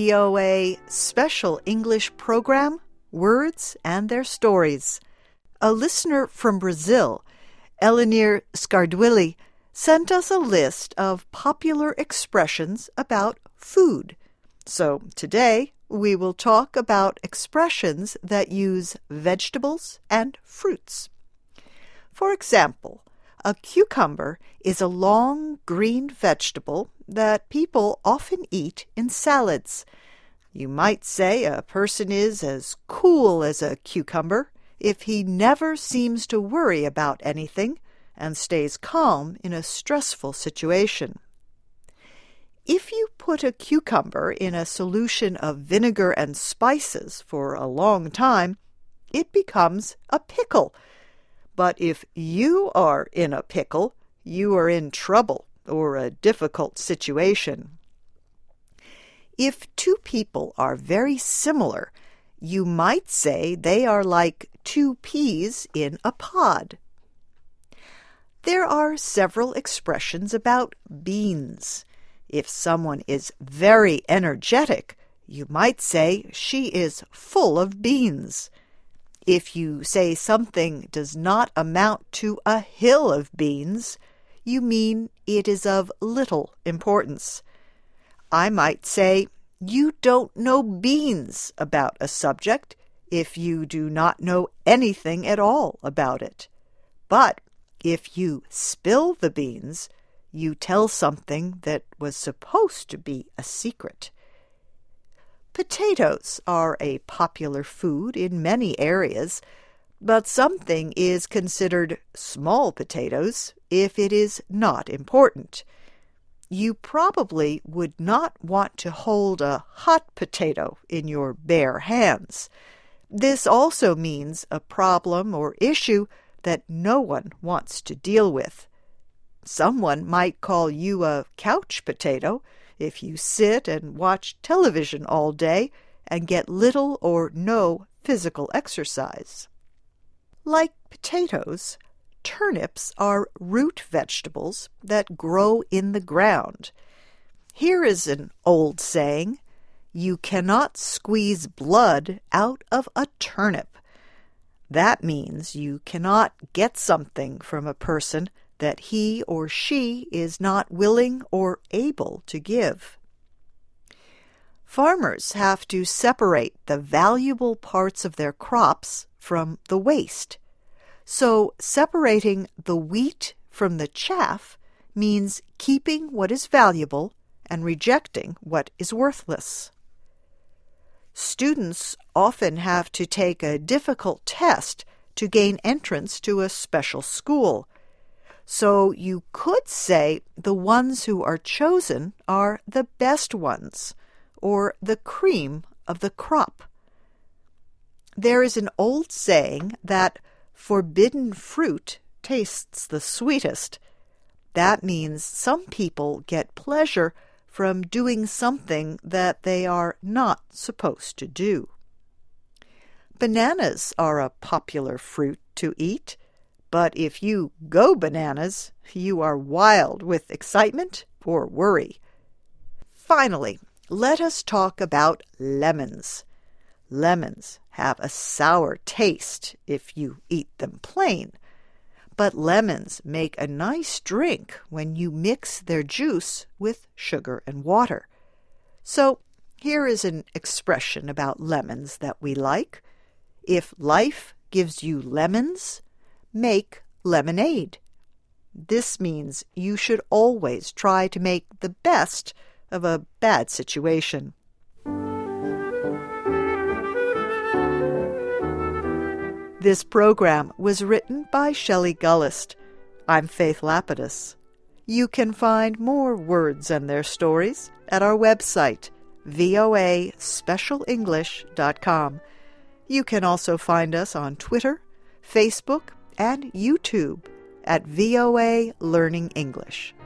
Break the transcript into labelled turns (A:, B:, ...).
A: VOA Special English Program, Words and Their Stories. A listener from Brazil, Elinir Scardwilli, sent us a list of popular expressions about food. So today we will talk about expressions that use vegetables and fruits. For example, a cucumber is a long green vegetable that people often eat in salads. You might say a person is as cool as a cucumber if he never seems to worry about anything and stays calm in a stressful situation. If you put a cucumber in a solution of vinegar and spices for a long time, it becomes a pickle. But if you are in a pickle, you are in trouble or a difficult situation. If two people are very similar, you might say they are like two peas in a pod. There are several expressions about beans. If someone is very energetic, you might say she is full of beans. If you say something does not amount to a hill of beans, you mean it is of little importance. I might say, you don't know beans about a subject if you do not know anything at all about it. But if you spill the beans, you tell something that was supposed to be a secret. Potatoes are a popular food in many areas, but something is considered small potatoes if it is not important. You probably would not want to hold a hot potato in your bare hands. This also means a problem or issue that no one wants to deal with. Someone might call you a couch potato if you sit and watch television all day and get little or no physical exercise. Like potatoes, turnips are root vegetables that grow in the ground. Here is an old saying, "You cannot squeeze blood out of a turnip." That means you cannot get something from a person that he or she is not willing or able to give. Farmers have to separate the valuable parts of their crops from the waste. So separating the wheat from the chaff means keeping what is valuable and rejecting what is worthless. Students often have to take a difficult test to gain entrance to a special school. So you could say the ones who are chosen are the best ones, or the cream of the crop. There is an old saying that forbidden fruit tastes the sweetest. That means some people get pleasure from doing something that they are not supposed to do. Bananas are a popular fruit to eat, but if you go bananas, you are wild with excitement or worry. Finally, let us talk about lemons. Lemons have a sour taste if you eat them plain, but lemons make a nice drink when you mix their juice with sugar and water. So here is an expression about lemons that we like. If life gives you lemons, make lemonade. This means you should always try to make the best of a bad situation. This program was written by Shelley Gullist. I'm Faith Lapidus. You can find more words and their stories at our website, voaspecialenglish.com. You can also find us on Twitter, Facebook, and YouTube at VOA Learning English.